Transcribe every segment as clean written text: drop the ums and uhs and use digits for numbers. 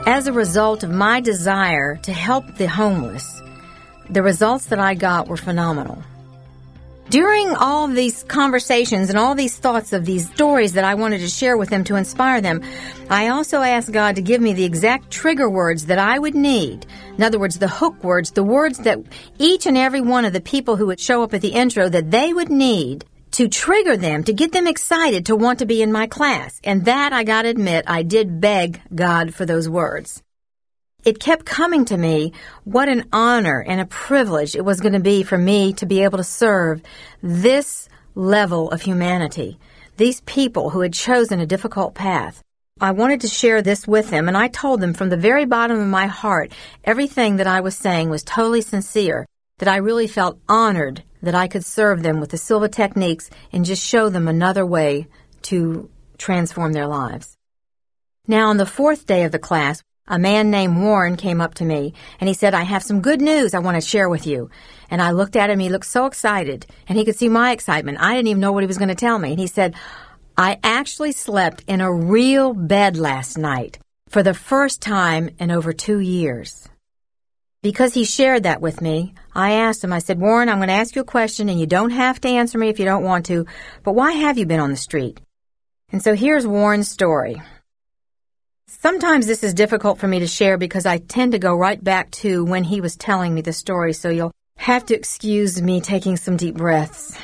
As a result of my desire to help the homeless, the results that I got were phenomenal. During all of these conversations and all these thoughts of these stories that I wanted to share with them to inspire them, I also asked God to give me the exact trigger words that I would need. In other words, the hook words, the words that each and every one of the people who would show up at the intro that they would need to trigger them, to get them excited to want to be in my class. And that, I gotta admit, I did beg God for those words. It kept coming to me what an honor and a privilege it was going to be for me to be able to serve this level of humanity, these people who had chosen a difficult path. I wanted to share this with them, and I told them from the very bottom of my heart, everything that I was saying was totally sincere, that I really felt honored that I could serve them with the Silva techniques and just show them another way to transform their lives. Now, on the fourth day of the class, a man named Warren came up to me, and he said, I have some good news I want to share with you. And I looked at him, he looked so excited, and he could see my excitement. I didn't even know what he was going to tell me. And he said, I actually slept in a real bed last night for the first time in over 2 years. Because he shared that with me, I asked him, I said, Warren, I'm going to ask you a question, and you don't have to answer me if you don't want to, but why have you been on the street? And so here's Warren's story. Sometimes this is difficult for me to share because I tend to go right back to when he was telling me the story, so you'll have to excuse me taking some deep breaths.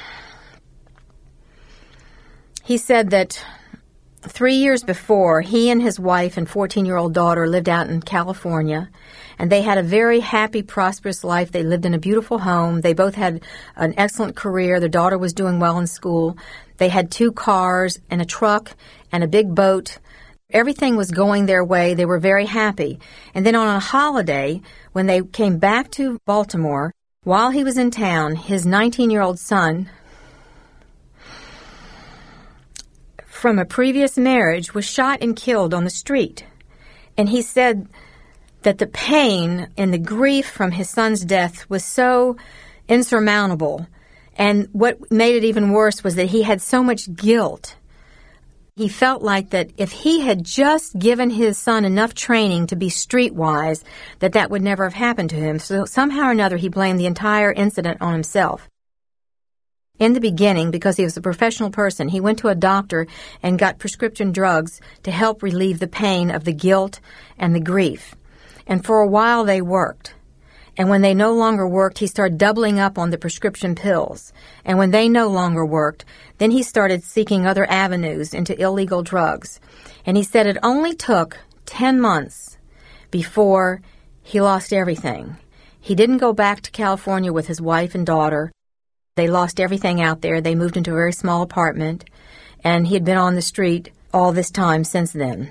He said that 3 years before, he and his wife and 14-year-old daughter lived out in California, and they had a very happy, prosperous life. They lived in a beautiful home. They both had an excellent career. Their daughter was doing well in school. They had 2 cars and a truck and a big boat. Everything was going their way. They were very happy. And then on a holiday, when they came back to Baltimore, while he was in town, his 19-year-old son from a previous marriage was shot and killed on the street. And he said that the pain and the grief from his son's death was so insurmountable. And what made it even worse was that he had so much guilt. He felt like that if he had just given his son enough training to be streetwise, that would never have happened to him. So somehow or another, he blamed the entire incident on himself. In the beginning, because he was a professional person, he went to a doctor and got prescription drugs to help relieve the pain of the guilt and the grief. And for a while, they worked. And when they no longer worked, he started doubling up on the prescription pills. And when they no longer worked, then he started seeking other avenues into illegal drugs. And he said it only took 10 months before he lost everything. He didn't go back to California with his wife and daughter. They lost everything out there. They moved into a very small apartment. And he had been on the street all this time since then.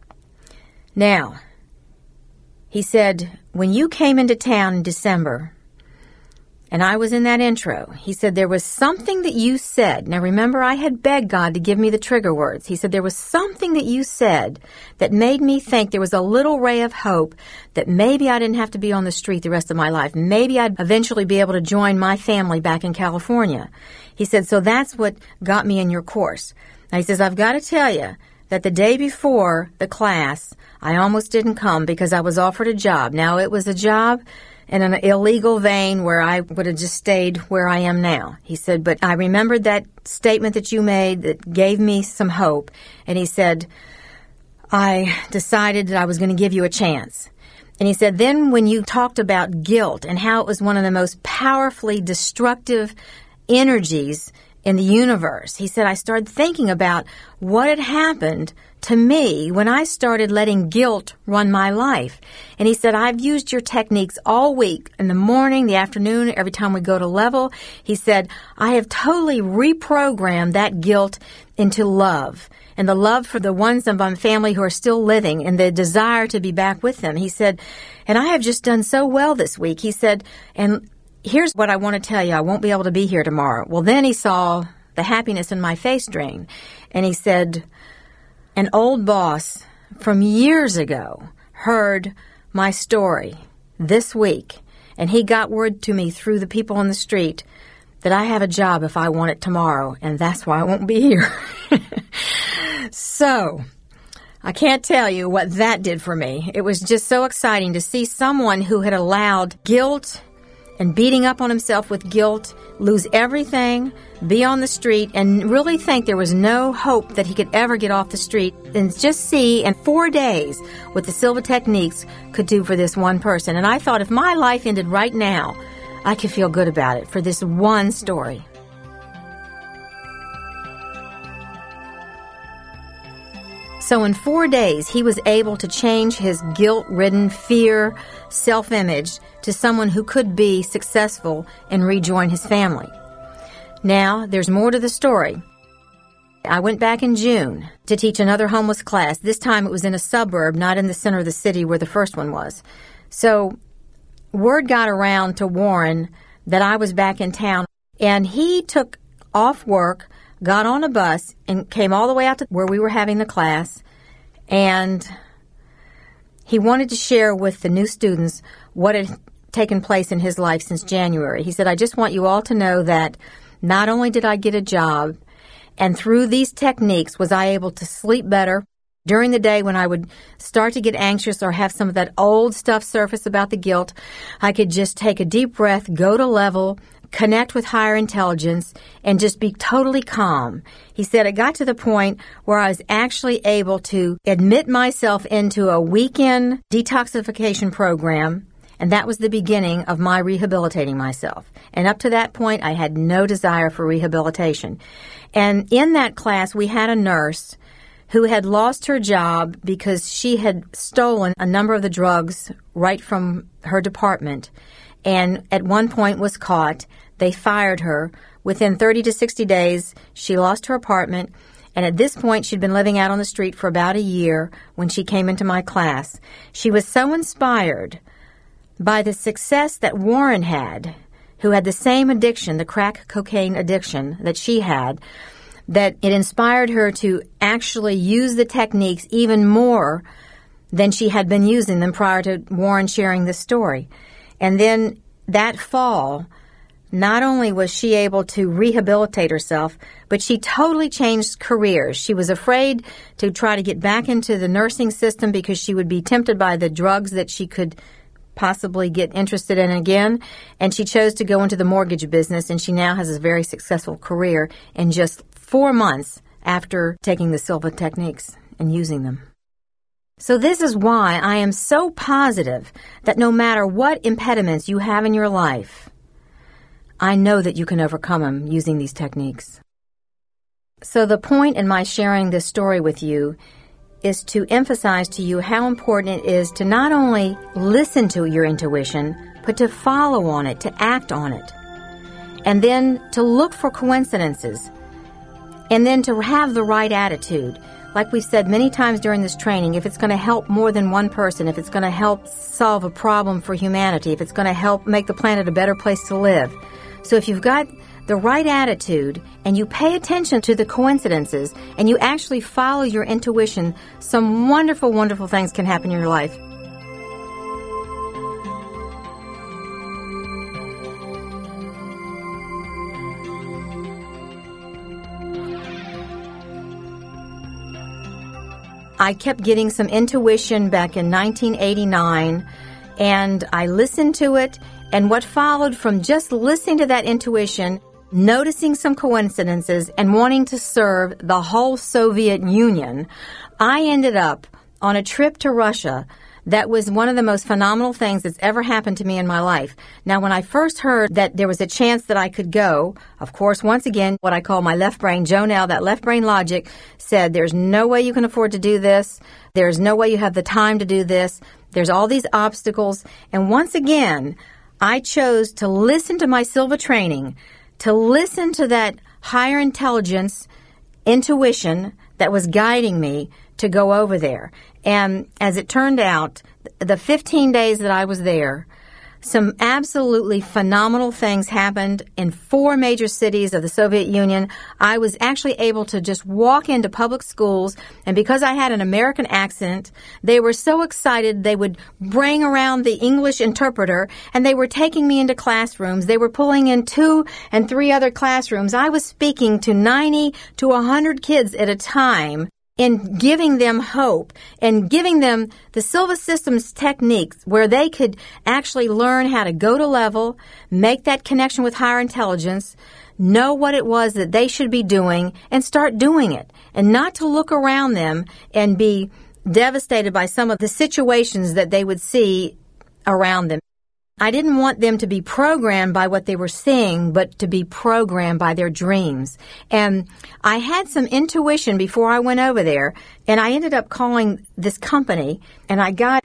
Now, he said, when you came into town in December, and I was in that intro, he said there was something that you said. Now remember, I had begged God to give me the trigger words. He said there was something that you said that made me think there was a little ray of hope that maybe I didn't have to be on the street the rest of my life. Maybe I'd eventually be able to join my family back in California. He said, so that's what got me in your course. Now he says, I've got to tell you that the day before the class, I almost didn't come because I was offered a job. Now, it was a job in an illegal vein where I would have just stayed where I am now. He said, but I remembered that statement that you made that gave me some hope. And he said, I decided that I was going to give you a chance. And he said, then when you talked about guilt and how it was one of the most powerfully destructive energies in the universe, he said, I started thinking about what had happened to me when I started letting guilt run my life. And he said, I've used your techniques all week, in the morning, the afternoon, every time we go to level. He said, I have totally reprogrammed that guilt into love, and the love for the ones of my family who are still living and the desire to be back with them. He said, and I have just done so well this week. He said, and here's what I want to tell you. I won't be able to be here tomorrow. Well, then he saw the happiness in my face drain. And he said, an old boss from years ago heard my story this week, and he got word to me through the people on the street that I have a job if I want it tomorrow, and that's why I won't be here. So, I can't tell you what that did for me. It was just so exciting to see someone who had allowed guilt and beating up on himself with guilt, lose everything, be on the street, and really think there was no hope that he could ever get off the street, and just see in 4 days what the Silva techniques could do for this one person. And I thought if my life ended right now, I could feel good about it for this one story. So in 4 days, he was able to change his guilt-ridden, fear, self-image to someone who could be successful and rejoin his family. Now, there's more to the story. I went back in June to teach another homeless class. This time it was in a suburb, not in the center of the city where the first one was. So word got around to Warren that I was back in town, and he took off work, got on a bus, and came all the way out to where we were having the class, and he wanted to share with the new students what had taken place in his life since January. He said, I just want you all to know that not only did I get a job, and through these techniques was I able to sleep better. During the day when I would start to get anxious or have some of that old stuff surface about the guilt, I could just take a deep breath, go to level, connect with higher intelligence, and just be totally calm. He said it got to the point where I was actually able to admit myself into a weekend detoxification program, and that was the beginning of my rehabilitating myself. And up to that point, I had no desire for rehabilitation. And in that class, we had a nurse who had lost her job because she had stolen a number of the drugs right from her department, and at one point was caught. They fired her. Within 30 to 60 days, she lost her apartment, and at this point, she'd been living out on the street for about a year when she came into my class. She was so inspired by the success that Warren had, who had the same addiction, the crack cocaine addiction that she had, that it inspired her to actually use the techniques even more than she had been using them prior to Warren sharing this story. And then that fall, not only was she able to rehabilitate herself, but she totally changed careers. She was afraid to try to get back into the nursing system because she would be tempted by the drugs that she could possibly get interested in again, and she chose to go into the mortgage business, and she now has a very successful career in just 4 months after taking the Silva techniques and using them. So this is why I am so positive that no matter what impediments you have in your life, I know that you can overcome them using these techniques. So the point in my sharing this story with you is to emphasize to you how important it is to not only listen to your intuition, but to follow on it, to act on it, and then to look for coincidences, and then to have the right attitude. Like we've said many times during this training, if it's going to help more than one person, if it's going to help solve a problem for humanity, if it's going to help make the planet a better place to live. So if you've got the right attitude and you pay attention to the coincidences and you actually follow your intuition, some wonderful, wonderful things can happen in your life. I kept getting some intuition back in 1989, and I listened to it, and what followed from just listening to that intuition, noticing some coincidences, and wanting to serve the whole Soviet Union, I ended up on a trip to Russia that was one of the most phenomenal things that's ever happened to me in my life. Now, when I first heard that there was a chance that I could go, of course, once again, what I call my left brain, Jonelle, that left brain logic, said there's no way you can afford to do this. There's no way you have the time to do this. There's all these obstacles. And once again, I chose to listen to my Silva training, to listen to that higher intelligence, intuition that was guiding me to go over there. And as it turned out, the 15 days that I was there, some absolutely phenomenal things happened in 4 major cities of the Soviet Union. I was actually able to just walk into public schools, and because I had an American accent, they were so excited they would bring around the English interpreter, and they were taking me into classrooms. They were pulling in 2 and 3 other classrooms. I was speaking to 90 to 100 kids at a time in giving them hope and giving them the Silva Systems techniques where they could actually learn how to go to level, make that connection with higher intelligence, know what it was that they should be doing, and start doing it. And not to look around them and be devastated by some of the situations that they would see around them. I didn't want them to be programmed by what they were seeing, but to be programmed by their dreams. And I had some intuition before I went over there, and I ended up calling this company, and I got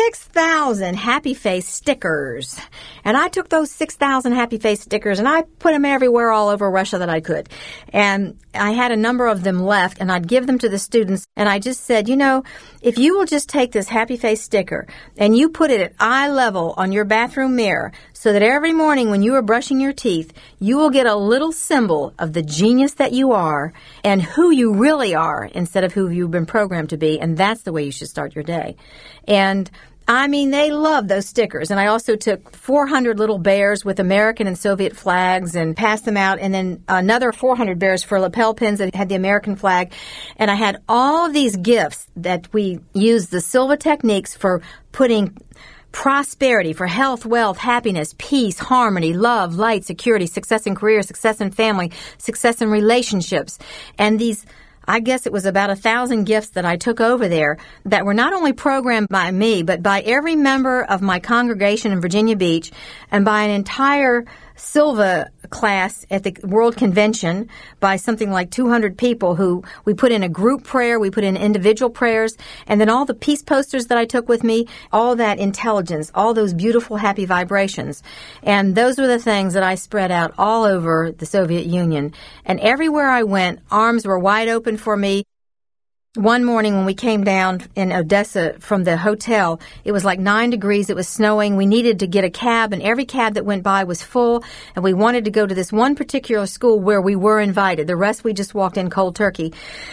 6,000 Happy Face stickers. And I took those 6,000 Happy Face stickers, and I put them everywhere all over Russia that I could. And I had a number of them left, and I'd give them to the students, and I just said, if you will just take this Happy Face sticker, and you put it at eye level on your bathroom mirror so that every morning when you are brushing your teeth, you will get a little symbol of the genius that you are and who you really are instead of who you've been programmed to be. And that's the way you should start your day. And they love those stickers. And I also took 400 little bears with American and Soviet flags and passed them out. And then another 400 bears for lapel pins that had the American flag. And I had all of these gifts that we used the Silva techniques for putting prosperity, for health, wealth, happiness, peace, harmony, love, light, security, success in career, success in family, success in relationships. And these, I guess it was about 1,000 gifts that I took over there that were not only programmed by me, but by every member of my congregation in Virginia Beach and by an entire Silva class at the World Convention by something like 200 people who we put in a group prayer, we put in individual prayers, and then all the peace posters that I took with me, all that intelligence, all those beautiful happy vibrations. And those were the things that I spread out all over the Soviet Union. And everywhere I went, arms were wide open for me. One morning when we came down in Odessa from the hotel, it was like 9 degrees. It was snowing. We needed to get a cab, and every cab that went by was full. And we wanted to go to this one particular school where we were invited. The rest we just walked in cold turkey.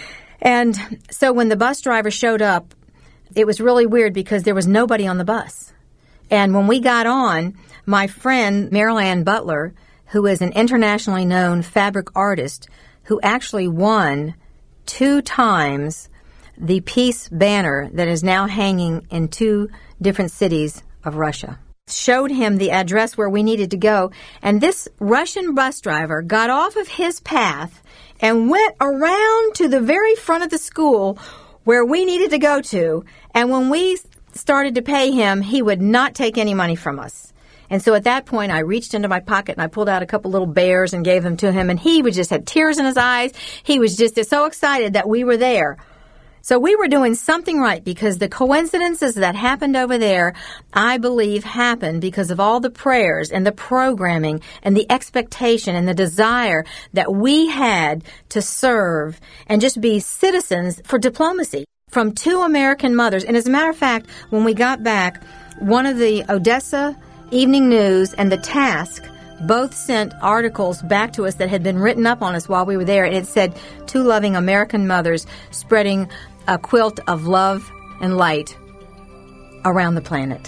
And so when the bus driver showed up, it was really weird because there was nobody on the bus. And when we got on, my friend Marilyn Butler, who is an internationally known fabric artist, who actually won 2 times the peace banner that is now hanging in 2 different cities of Russia, showed him the address where we needed to go. And this Russian bus driver got off of his path and went around to the very front of the school where we needed to go to. And when we started to pay him, he would not take any money from us. And so at that point, I reached into my pocket and I pulled out a couple little bears and gave them to him. And he just had tears in his eyes. He was just so excited that we were there. So we were doing something right because the coincidences that happened over there, I believe, happened because of all the prayers and the programming and the expectation and the desire that we had to serve and just be citizens for diplomacy from 2 American mothers. And as a matter of fact, when we got back, one of the Odessa Evening News and the Task both sent articles back to us that had been written up on us while we were there. And it said, 2 loving American mothers spreading a quilt of love and light around the planet.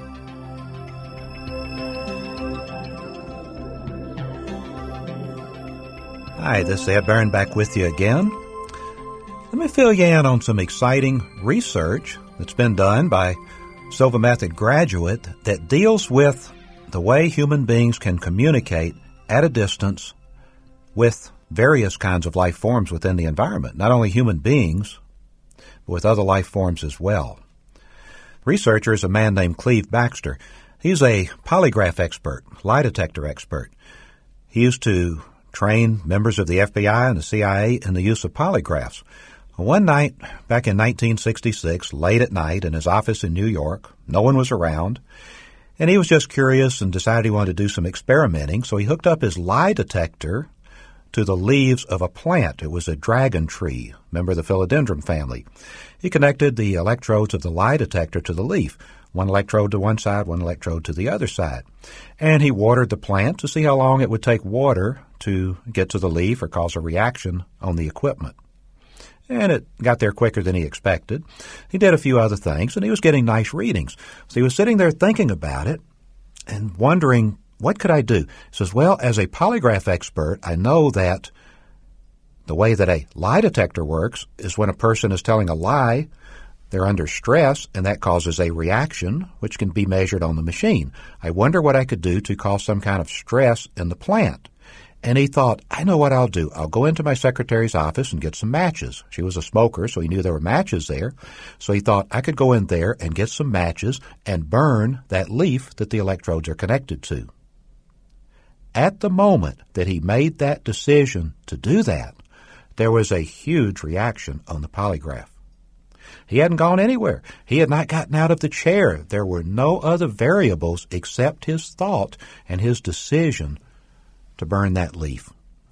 Hi, this is Ed Barron back with you again. Let me fill you in on some exciting research that's been done by Silva Method graduate that deals with the way human beings can communicate at a distance with various kinds of life forms within the environment, not only human beings, but with other life forms as well. Researcher is a man named Cleve Baxter. He's a polygraph expert, lie detector expert. He used to train members of the FBI and the CIA in the use of polygraphs. One night, back in 1966, late at night in his office in New York, no one was around, and he was just curious and decided he wanted to do some experimenting, so he hooked up his lie detector to the leaves of a plant. It was a dragon tree, member of the philodendron family. He connected the electrodes of the lie detector to the leaf, one electrode to one side, one electrode to the other side. And he watered the plant to see how long it would take water to get to the leaf or cause a reaction on the equipment. And it got there quicker than he expected. He did a few other things, and he was getting nice readings. So he was sitting there thinking about it and wondering, what could I do? He says, well, as a polygraph expert, I know that The way that a lie detector works is when a person is telling a lie, they're under stress, and that causes a reaction, which can be measured on the machine. I wonder what I could do to cause some kind of stress in the plant. And he thought, I know what I'll do. I'll go into my secretary's office and get some matches. She was a smoker, so he knew there were matches there. So he thought I could go in there and get some matches and burn that leaf that the electrodes are connected to. At the moment that he made that decision to do that, there was a huge reaction on the polygraph. He hadn't gone anywhere. He had not gotten out of the chair. There were no other variables except his thought and his decision to burn that leaf.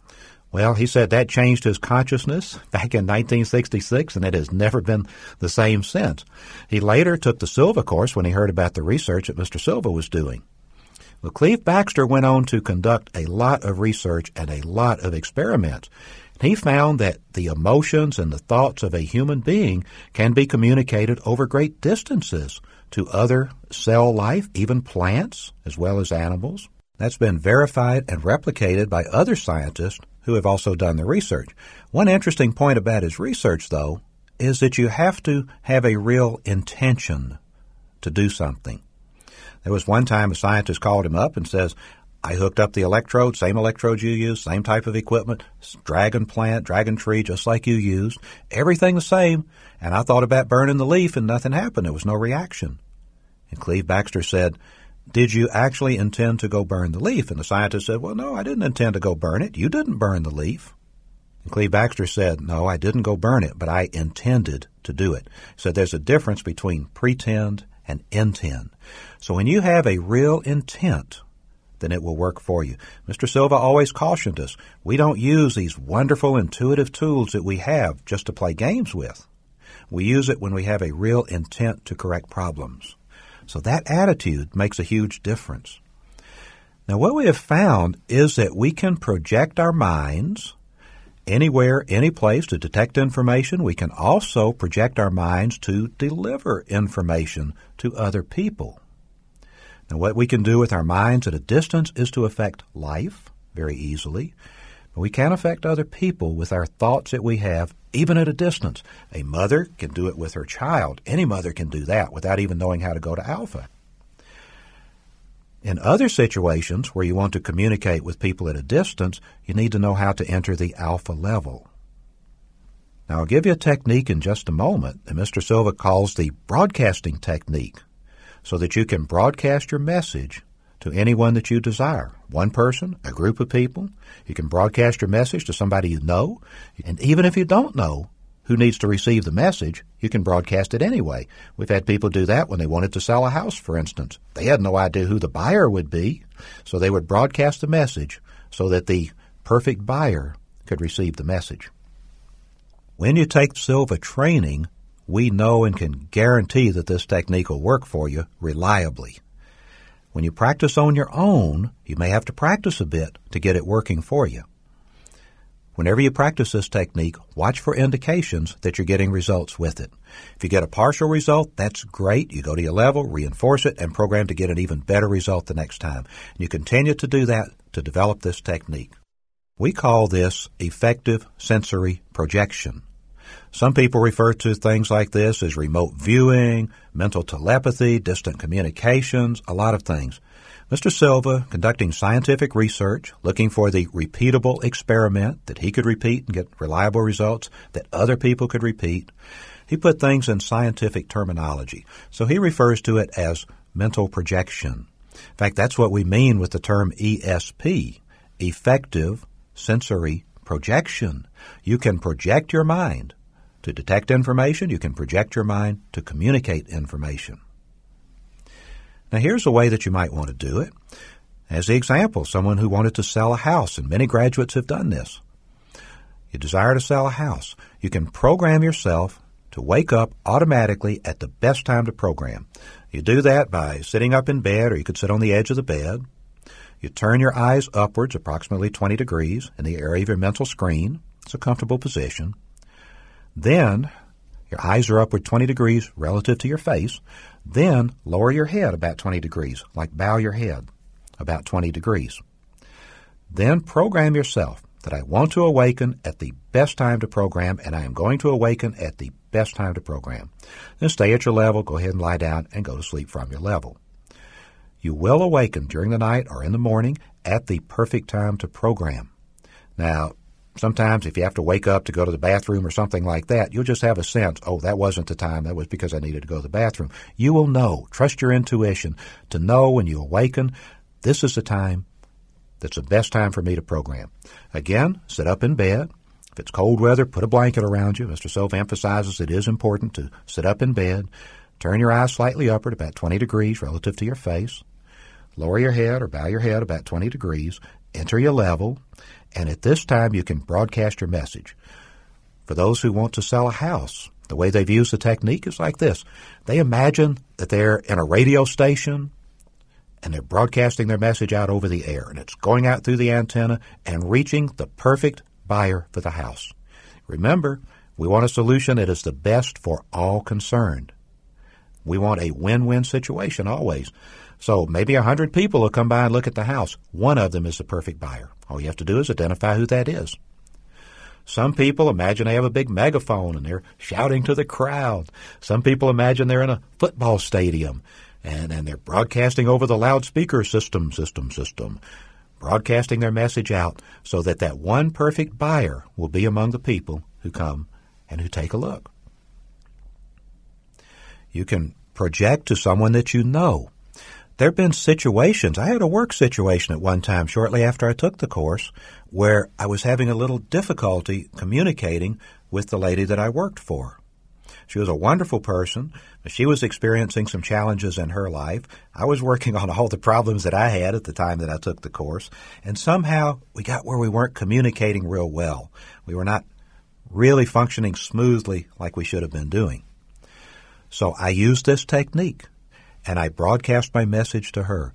Well, he said that changed his consciousness back in 1966, and it has never been the same since. He later took the Silva course when he heard about the research that Mr. Silva was doing. Well, Cleve Baxter went on to conduct a lot of research and a lot of experiments. He found that the emotions and the thoughts of a human being can be communicated over great distances to other cell life, even plants, as well as animals. That's been verified and replicated by other scientists who have also done the research. One interesting point about his research, though, is that you have to have a real intention to do something. There was one time a scientist called him up and says, I hooked up the electrodes, same electrodes you use, same type of equipment, dragon plant, dragon tree, just like you used, everything the same, and I thought about burning the leaf and nothing happened. There was no reaction. And Cleve Baxter said, did you actually intend to go burn the leaf? And the scientist said, well, no, I didn't intend to go burn it. You didn't burn the leaf. And Cleve Baxter said, no, I didn't go burn it, but I intended to do it. So there's a difference between pretend and intend. So when you have a real intent, then it will work for you. Mr. Silva always cautioned us, we don't use these wonderful intuitive tools that we have just to play games with. We use it when we have a real intent to correct problems. So that attitude makes a huge difference. Now, what we have found is that we can project our minds anywhere, any place to detect information. We can also project our minds to deliver information to other people. Now, what we can do with our minds at a distance is to affect life very easily. But we can affect other people with our thoughts that we have, even at a distance. A mother can do it with her child. Any mother can do that without even knowing how to go to alpha. In other situations where you want to communicate with people at a distance, you need to know how to enter the alpha level. Now, I'll give you a technique in just a moment that Mr. Silva calls the broadcasting technique, so that you can broadcast your message to anyone that you desire. One person, a group of people. You can broadcast your message to somebody you know. And even if you don't know who needs to receive the message, you can broadcast it anyway. We've had people do that when they wanted to sell a house, for instance. They had no idea who the buyer would be, so they would broadcast the message so that the perfect buyer could receive the message. When you take Silva training, we know and can guarantee that this technique will work for you reliably. When you practice on your own, you may have to practice a bit to get it working for you. Whenever you practice this technique, watch for indications that you're getting results with it. If you get a partial result, that's great. You go to your level, reinforce it, and program to get an even better result the next time. And you continue to do that to develop this technique. We call this effective sensory projection. Some people refer to things like this as remote viewing, mental telepathy, distant communications, a lot of things. Mr. Silva, conducting scientific research, looking for the repeatable experiment that he could repeat and get reliable results that other people could repeat, he put things in scientific terminology. So he refers to it as mental projection. In fact, that's what we mean with the term ESP, effective sensory projection. You can project your mind to detect information. You can project your mind to communicate information. Now, here's a way that you might want to do it. As the example, someone who wanted to sell a house, and many graduates have done this. You desire to sell a house. You can program yourself to wake up automatically at the best time to program. You do that by sitting up in bed, or you could sit on the edge of the bed. You turn your eyes upwards approximately 20 degrees in the area of your mental screen. It's a comfortable position. Then your eyes are upward 20 degrees relative to your face. Then lower your head about 20 degrees, like bow your head about 20 degrees. Then program yourself that I want to awaken at the best time to program, and I am going to awaken at the best time to program. Then stay at your level, go ahead and lie down, and go to sleep from your level. You will awaken during the night or in the morning at the perfect time to program. Now, sometimes if you have to wake up to go to the bathroom or something like that, you'll just have a sense, oh, that wasn't the time, that was because I needed to go to the bathroom. You will know, trust your intuition to know when you awaken, this is the time that's the best time for me to program. Again, sit up in bed. If it's cold weather, put a blanket around you. Mr. Silva emphasizes it is important to sit up in bed. Turn your eyes slightly upward, about 20 degrees relative to your face. Lower your head or bow your head about 20 degrees. Enter your level. And at this time, you can broadcast your message. For those who want to sell a house, the way they've used the technique is like this. They imagine that they're in a radio station and they're broadcasting their message out over the air, and it's going out through the antenna and reaching the perfect buyer for the house. Remember, we want a solution that is the best for all concerned. We want a win-win situation always. So maybe 100 people will come by and look at the house. One of them is the perfect buyer. All you have to do is identify who that is. Some people imagine they have a big megaphone and they're shouting to the crowd. Some people imagine they're in a football stadium and they're broadcasting over the loudspeaker system, broadcasting their message out so that that one perfect buyer will be among the people who come and who take a look. You can project to someone that you know. There have been situations. I had a work situation at one time shortly after I took the course where I was having a little difficulty communicating with the lady that I worked for. She was a wonderful person, but she was experiencing some challenges in her life. I was working on all the problems that I had at the time that I took the course, and somehow we got where we weren't communicating real well. We were not really functioning smoothly like we should have been doing. So I used this technique, and I broadcast my message to her.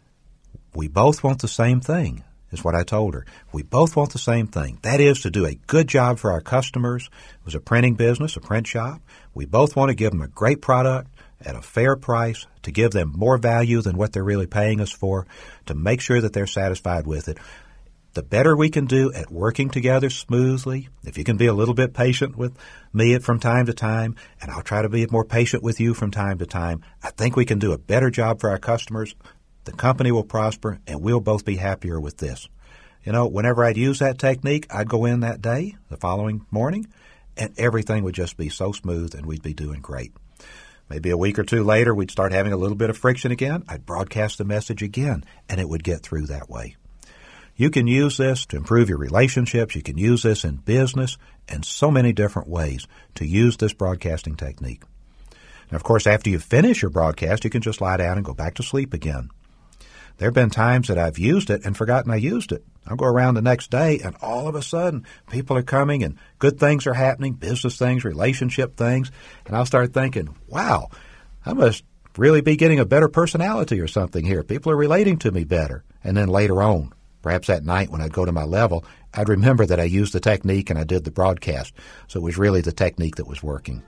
We both want the same thing, is what I told her. We both want the same thing. That is to do a good job for our customers. It was a printing business, a print shop. We both want to give them a great product at a fair price, to give them more value than what they're really paying us for, to make sure that they're satisfied with it. The better we can do at working together smoothly, if you can be a little bit patient with me from time to time, and I'll try to be more patient with you from time to time, I think we can do a better job for our customers. The company will prosper, and we'll both be happier with this. You know, whenever I'd use that technique, I'd go in that day, the following morning, and everything would just be so smooth, and we'd be doing great. Maybe a week or two later, we'd start having a little bit of friction again. I'd broadcast the message again, and it would get through that way. You can use this to improve your relationships. You can use this in business and so many different ways to use this broadcasting technique. And of course, after you finish your broadcast, you can just lie down and go back to sleep again. There have been times that I've used it and forgotten I used it. I'll go around the next day and all of a sudden people are coming and good things are happening, business things, relationship things, and I'll start thinking, wow, I must really be getting a better personality or something here. People are relating to me better. And then later on, perhaps at night when I'd go to my level, I'd remember that I used the technique and I did the broadcast. So it was really the technique that was working.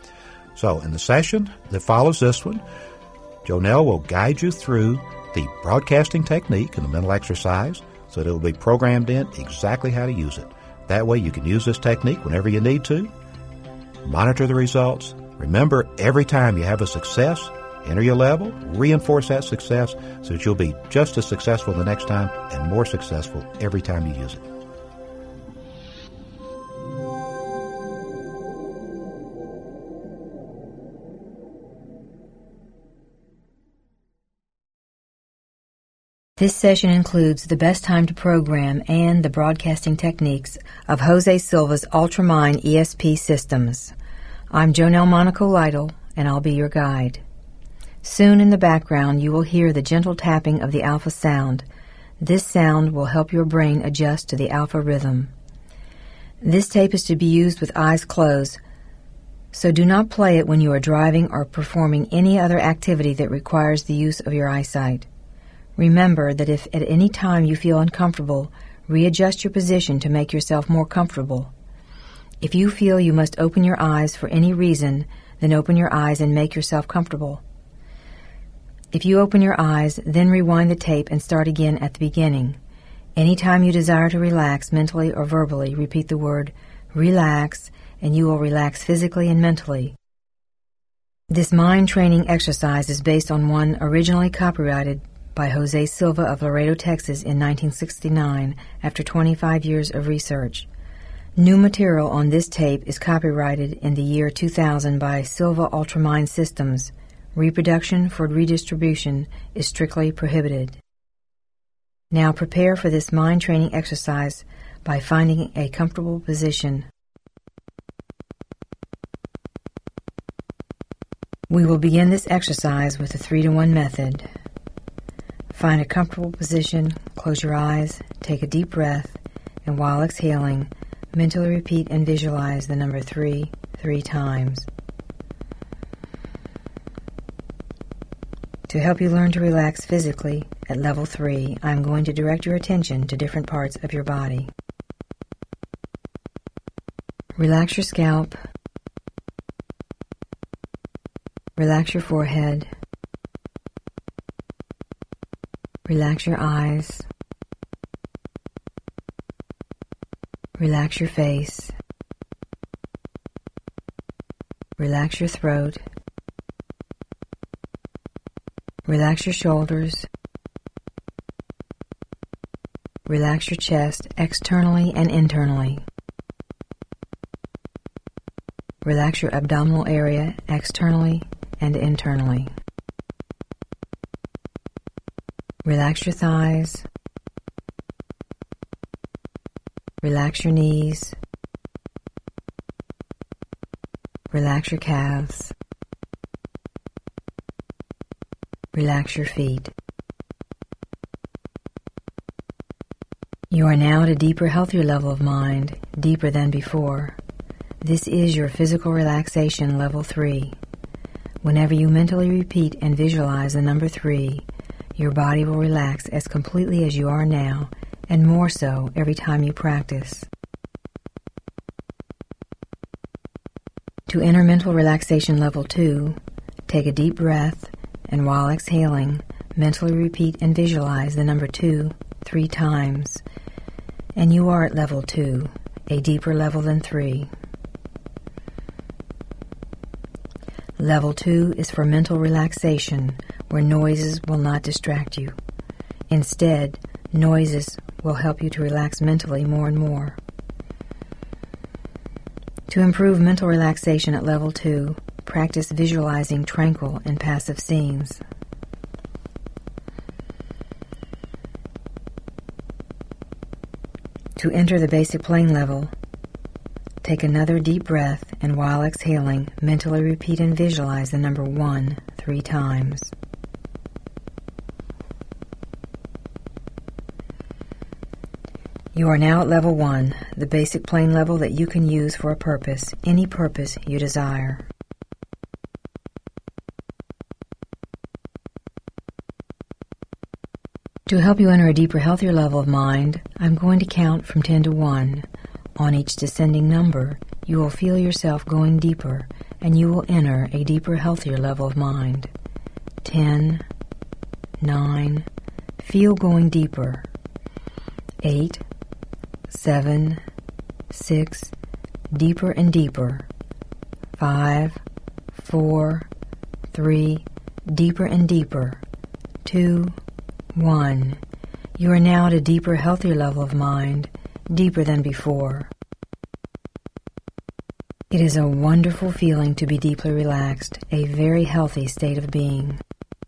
So in the session that follows this one, Jonelle will guide you through the broadcasting technique and the mental exercise so that it will be programmed in exactly how to use it. That way you can use this technique whenever you need to. Monitor the results. Remember, every time you have a success, enter your level, reinforce that success so that you'll be just as successful the next time and more successful every time you use it. This session includes the best time to program and the broadcasting techniques of Jose Silva's Ultramind ESP systems. I'm Jonelle Monaco Lytle, and I'll be your guide. Soon in the background, you will hear the gentle tapping of the alpha sound. This sound will help your brain adjust to the alpha rhythm. This tape is to be used with eyes closed, so do not play it when you are driving or performing any other activity that requires the use of your eyesight. Remember that if at any time you feel uncomfortable, readjust your position to make yourself more comfortable. If you feel you must open your eyes for any reason, then open your eyes and make yourself comfortable. If you open your eyes, then rewind the tape and start again at the beginning. Anytime you desire to relax mentally or verbally, repeat the word relax, and you will relax physically and mentally. This mind training exercise is based on one originally copyrighted by Jose Silva of Laredo, Texas in 1969 after 25 years of research. New material on this tape is copyrighted in the year 2000 by Silva Ultramind Systems. Reproduction for redistribution is strictly prohibited. Now prepare for this mind training exercise by finding a comfortable position. We will begin this exercise with the 3-to-1 method. Find a comfortable position, close your eyes, take a deep breath, and while exhaling, mentally repeat and visualize the number 3 times. To help you learn to relax physically at level 3, I am going to direct your attention to different parts of your body. Relax your scalp. Relax your forehead. Relax your eyes. Relax your face. Relax your throat. Relax your shoulders. Relax your chest externally and internally. Relax your abdominal area externally and internally. Relax your thighs. Relax your knees. Relax your calves. Relax your feet. You are now at a deeper, healthier level of mind, deeper than before. This is your physical relaxation level 3. Whenever you mentally repeat and visualize the number 3, your body will relax as completely as you are now, and more so every time you practice. To enter mental relaxation level 2, take a deep breath, and while exhaling, mentally repeat and visualize the number 2 3 times, and you are at level 2, a deeper level than 3. Level 2 is for mental relaxation, where noises will not distract you. Instead, noises will help you to relax mentally more and more. To improve mental relaxation at level 2, practice visualizing tranquil and passive scenes. To enter the basic plane level, take another deep breath, and while exhaling, mentally repeat and visualize the number 1 3 times. You are now at level 1, the basic plane level that you can use for a purpose, any purpose you desire. To help you enter a deeper, healthier level of mind, I'm going to count from 10 to 1. On each descending number, you will feel yourself going deeper, and you will enter a deeper, healthier level of mind. 10, 9, feel going deeper. 8, 7, 6, deeper and deeper. 5, 4, 3, deeper and deeper. 2, 1. You are now at a deeper, healthier level of mind, deeper than before. It is a wonderful feeling to be deeply relaxed, a very healthy state of being.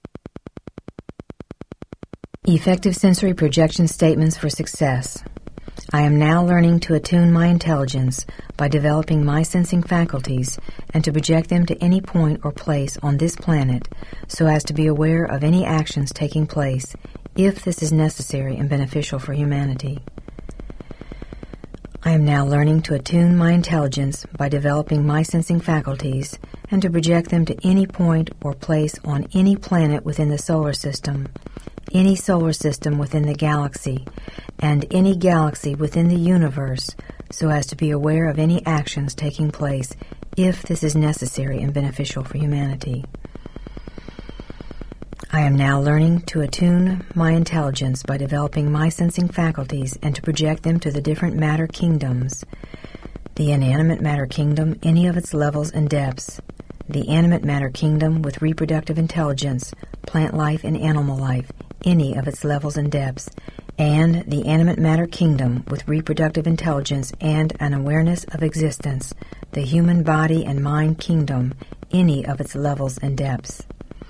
Effective sensory projection statements for success. I am now learning to attune my intelligence by developing my sensing faculties and to project them to any point or place on this planet so as to be aware of any actions taking place if this is necessary and beneficial for humanity. I am now learning to attune my intelligence by developing my sensing faculties and to project them to any point or place on any planet within the solar system, any solar system within the galaxy, and any galaxy within the universe so as to be aware of any actions taking place if this is necessary and beneficial for humanity. I am now learning to attune my intelligence by developing my sensing faculties and to project them to the different matter kingdoms. The inanimate matter kingdom, any of its levels and depths. The animate matter kingdom with reproductive intelligence, plant life and animal life, any of its levels and depths. And the animate matter kingdom with reproductive intelligence and an awareness of existence, the human body and mind kingdom, any of its levels and depths.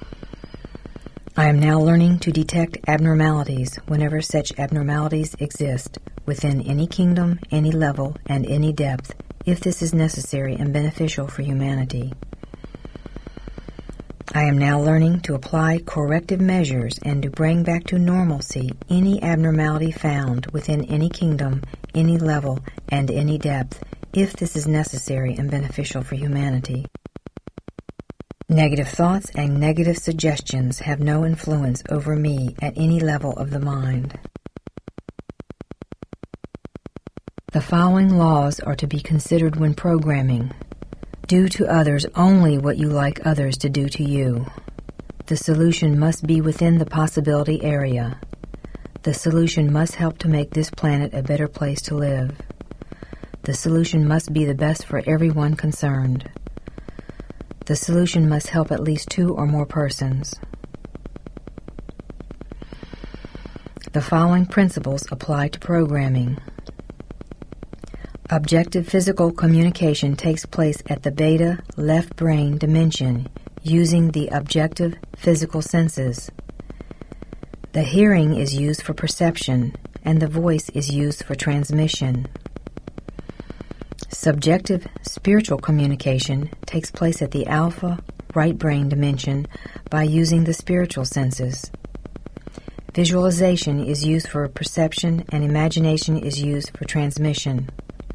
I am now learning to detect abnormalities whenever such abnormalities exist, within any kingdom, any level, and any depth, if this is necessary and beneficial for humanity. I am now learning to apply corrective measures and to bring back to normalcy any abnormality found within any kingdom, any level, and any depth, if this is necessary and beneficial for humanity. Negative thoughts and negative suggestions have no influence over me at any level of the mind. The following laws are to be considered when programming. Do to others only what you like others to do to you. The solution must be within the possibility area. The solution must help to make this planet a better place to live. The solution must be the best for everyone concerned. The solution must help at least 2 or more persons. The following principles apply to programming. Objective physical communication takes place at the beta left brain dimension using the objective physical senses. The hearing is used for perception and the voice is used for transmission. Subjective spiritual communication takes place at the alpha right brain dimension by using the spiritual senses. Visualization is used for perception and imagination is used for transmission.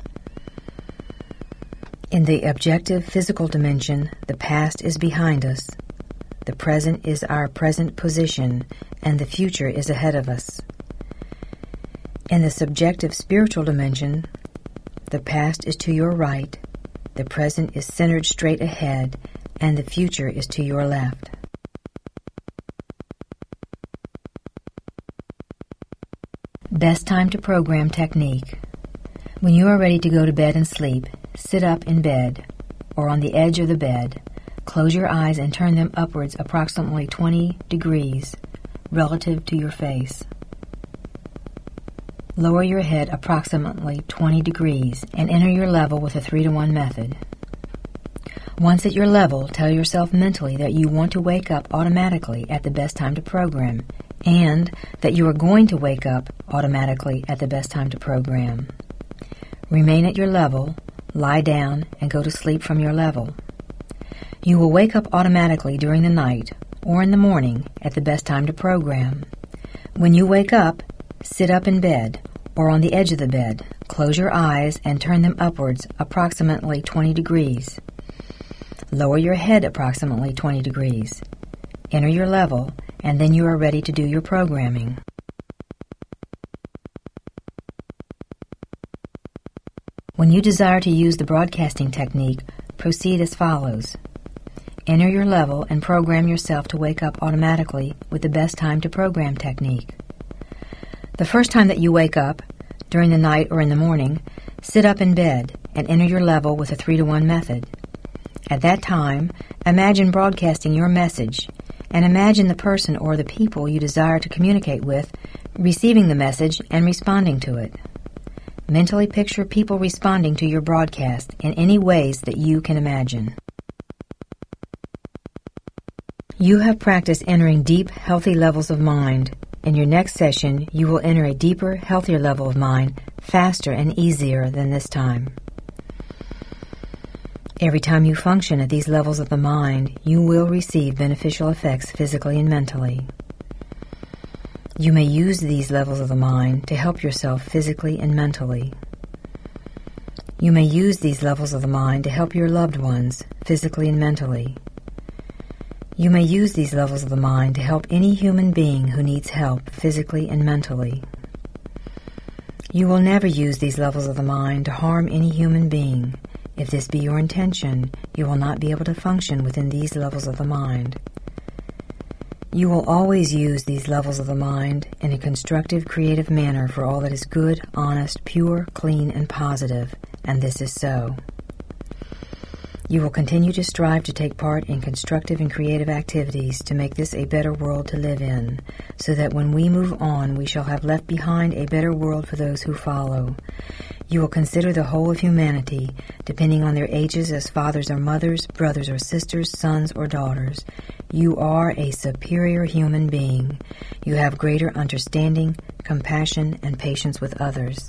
In the objective physical dimension, the past is behind us, the present is our present position, and the future is ahead of us. In the subjective spiritual dimension, the past is to your right, the present is centered straight ahead, and the future is to your left. Best time to program technique. When you are ready to go to bed and sleep, sit up in bed or on the edge of the bed. Close your eyes and turn them upwards approximately 20 degrees relative to your face. Lower your head approximately 20 degrees and enter your level with a 3-to-1 method. Once at your level, tell yourself mentally that you want to wake up automatically at the best time to program and that you are going to wake up automatically at the best time to program. Remain at your level, lie down, and go to sleep from your level. You will wake up automatically during the night or in the morning at the best time to program. When you wake up, sit up in bed or on the edge of the bed. Close your eyes and turn them upwards approximately 20 degrees. Lower your head approximately 20 degrees. Enter your level, and then you are ready to do your programming. When you desire to use the broadcasting technique, proceed as follows. Enter your level and program yourself to wake up automatically with the best time to program technique. The first time that you wake up, during the night or in the morning, sit up in bed and enter your level with a 3-to-1 method. At that time, imagine broadcasting your message and imagine the person or the people you desire to communicate with receiving the message and responding to it. Mentally picture people responding to your broadcast in any ways that you can imagine. You have practiced entering deep, healthy levels of mind. In your next session, you will enter a deeper, healthier level of mind faster and easier than this time. Every time you function at these levels of the mind, you will receive beneficial effects physically and mentally. You may use these levels of the mind to help yourself physically and mentally. You may use these levels of the mind to help your loved ones physically and mentally. You may use these levels of the mind to help any human being who needs help physically and mentally. You will never use these levels of the mind to harm any human being. If this be your intention, you will not be able to function within these levels of the mind. You will always use these levels of the mind in a constructive, creative manner for all that is good, honest, pure, clean, and positive, and this is so. You will continue to strive to take part in constructive and creative activities to make this a better world to live in, so that when we move on, we shall have left behind a better world for those who follow. You will consider the whole of humanity, depending on their ages as fathers or mothers, brothers or sisters, sons or daughters. You are a superior human being. You have greater understanding, compassion, and patience with others.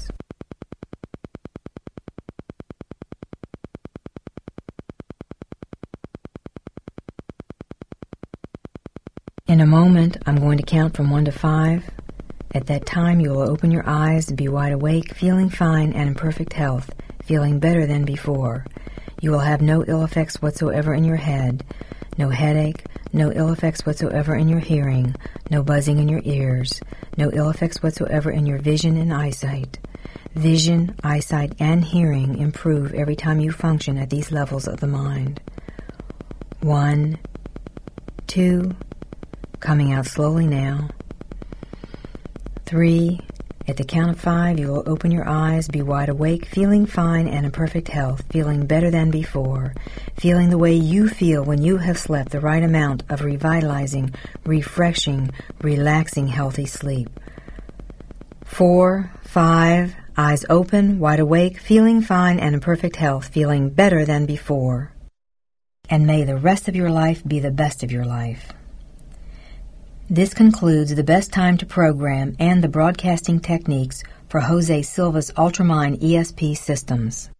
In a moment, I'm going to count from 1 to 5. At that time, you will open your eyes and be wide awake, feeling fine and in perfect health, feeling better than before. You will have no ill effects whatsoever in your head, no headache, no ill effects whatsoever in your hearing, no buzzing in your ears, no ill effects whatsoever in your vision and eyesight. Vision, eyesight, and hearing improve every time you function at these levels of the mind. 1, 2, coming out slowly now. 3, at the count of 5, you will open your eyes, be wide awake, feeling fine and in perfect health, feeling better than before, feeling the way you feel when you have slept the right amount of revitalizing, refreshing, relaxing, healthy sleep. 4, 5, eyes open, wide awake, feeling fine and in perfect health, feeling better than before. And may the rest of your life be the best of your life. This concludes the best time to program and the broadcasting techniques for Jose Silva's Ultramind ESP systems.